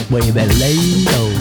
Well, you better lay low.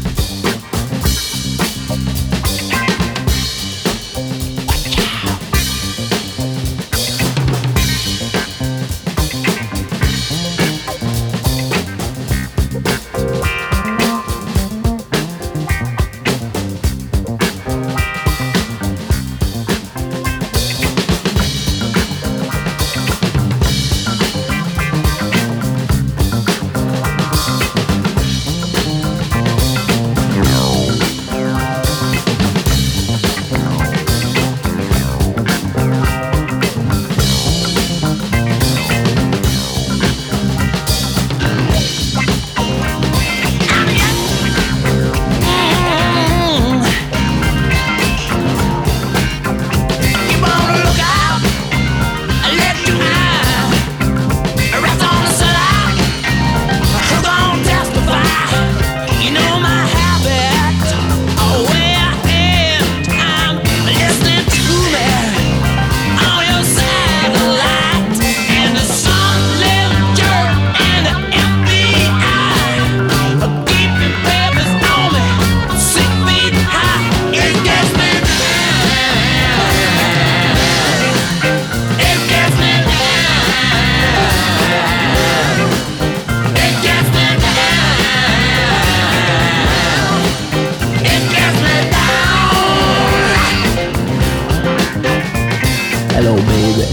Hello, baby.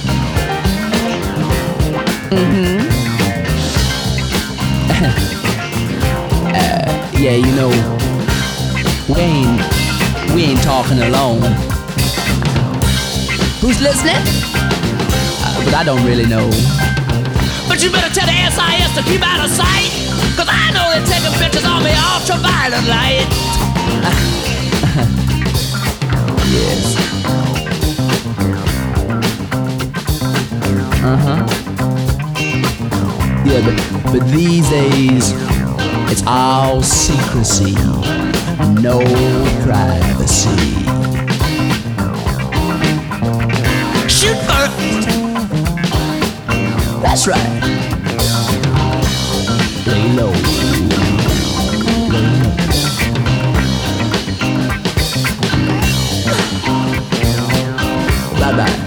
Yeah, you know, we ain't talking alone. Who's listening? But I don't really know. But you better tell the SIS to keep out of sight, 'cause I know they're taking pictures on the ultraviolet light. Yes. Yeah, but these days, it's all secrecy, no privacy. Shoot first. That's right. Lay low. Bye-bye.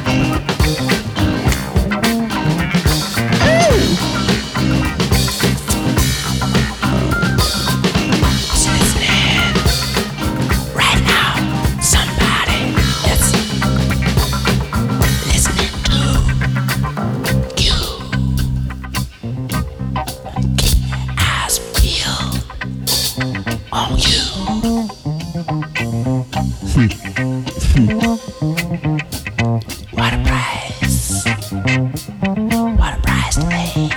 On you. What a price. What a price to pay.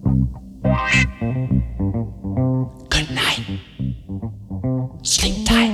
Good night. Sleep tight.